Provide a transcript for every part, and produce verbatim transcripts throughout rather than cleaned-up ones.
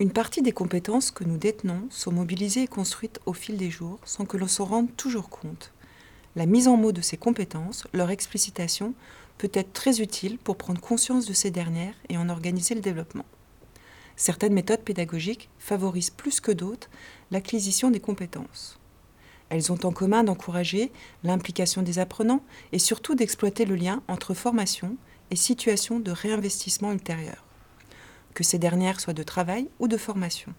Une partie des compétences que nous détenons sont mobilisées et construites au fil des jours sans que l'on s'en rende toujours compte. La mise en mots de ces compétences, leur explicitation, peut être très utile pour prendre conscience de ces dernières et en organiser le développement. Certaines méthodes pédagogiques favorisent plus que d'autres l'acquisition des compétences. Elles ont en commun d'encourager l'implication des apprenants et surtout d'exploiter le lien entre formation et situation de réinvestissement ultérieur, que ces dernières soient de travail ou de formation.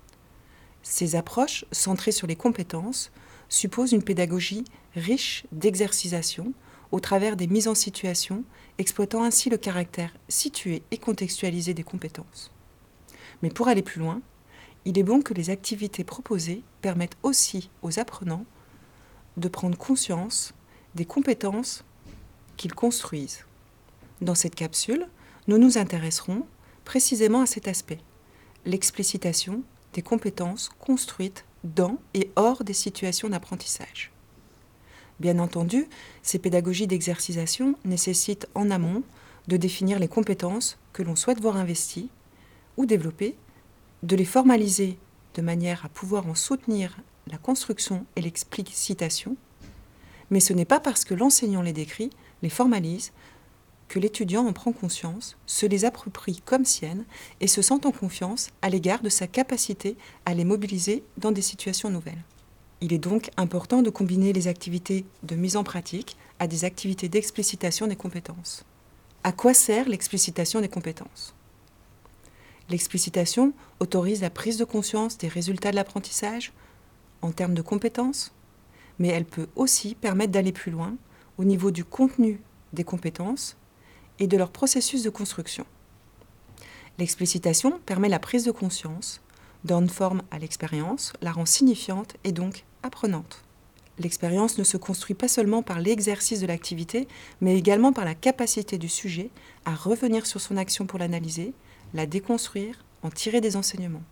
Ces approches, centrées sur les compétences, supposent une pédagogie riche d'exercitation au travers des mises en situation, exploitant ainsi le caractère situé et contextualisé des compétences. Mais pour aller plus loin, il est bon que les activités proposées permettent aussi aux apprenants de prendre conscience des compétences qu'ils construisent. Dans cette capsule, nous nous intéresserons précisément à cet aspect, l'explicitation des compétences construites dans et hors des situations d'apprentissage. Bien entendu, ces pédagogies d'exercitation nécessitent en amont de définir les compétences que l'on souhaite voir investies ou développer, de les formaliser de manière à pouvoir en soutenir la construction et l'explicitation, mais ce n'est pas parce que l'enseignant les décrit, les formalise, que l'étudiant en prend conscience, se les approprie comme siennes et se sent en confiance à l'égard de sa capacité à les mobiliser dans des situations nouvelles. Il est donc important de combiner les activités de mise en pratique à des activités d'explicitation des compétences. À quoi sert l'explicitation des compétences ? L'explicitation autorise la prise de conscience des résultats de l'apprentissage en termes de compétences, mais elle peut aussi permettre d'aller plus loin au niveau du contenu des compétences et de leur processus de construction. L'explicitation permet la prise de conscience, donne forme à l'expérience, la rend signifiante et donc apprenante. L'expérience ne se construit pas seulement par l'exercice de l'activité, mais également par la capacité du sujet à revenir sur son action pour l'analyser, la déconstruire, en tirer des enseignements.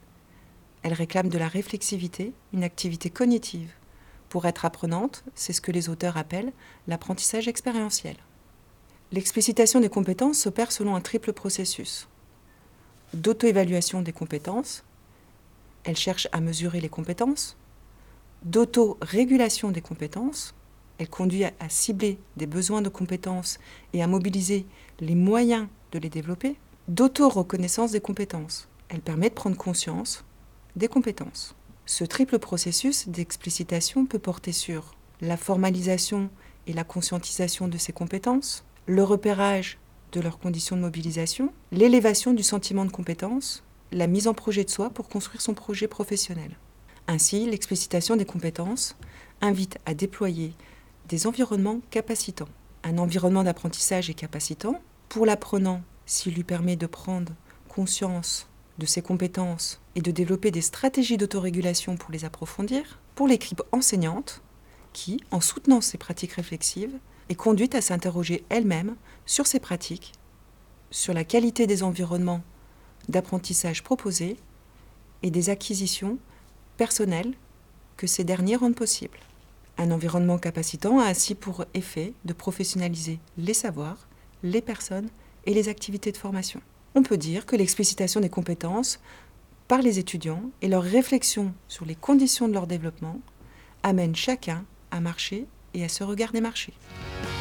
Elle réclame de la réflexivité, une activité cognitive. Pour être apprenante, c'est ce que les auteurs appellent l'apprentissage expérientiel. L'explicitation des compétences s'opère selon un triple processus. D'auto-évaluation des compétences, elle cherche à mesurer les compétences. D'auto-régulation des compétences, elle conduit à cibler des besoins de compétences et à mobiliser les moyens de les développer. D'auto-reconnaissance des compétences, elle permet de prendre conscience des compétences. Ce triple processus d'explicitation peut porter sur la formalisation et la conscientisation de ces compétences, le repérage de leurs conditions de mobilisation, l'élévation du sentiment de compétence, la mise en projet de soi pour construire son projet professionnel. Ainsi, l'explicitation des compétences invite à déployer des environnements capacitants. Un environnement d'apprentissage est capacitant pour l'apprenant s'il lui permet de prendre conscience de ses compétences et de développer des stratégies d'autorégulation pour les approfondir, pour l'équipe enseignante qui, en soutenant ses pratiques réflexives, est conduite à s'interroger elle-même sur ses pratiques, sur la qualité des environnements d'apprentissage proposés et des acquisitions personnelles que ces derniers rendent possibles. Un environnement capacitant a ainsi pour effet de professionnaliser les savoirs, les personnes et les activités de formation. On peut dire que l'explicitation des compétences par les étudiants et leur réflexion sur les conditions de leur développement amène chacun à marcher et à se regarder marcher.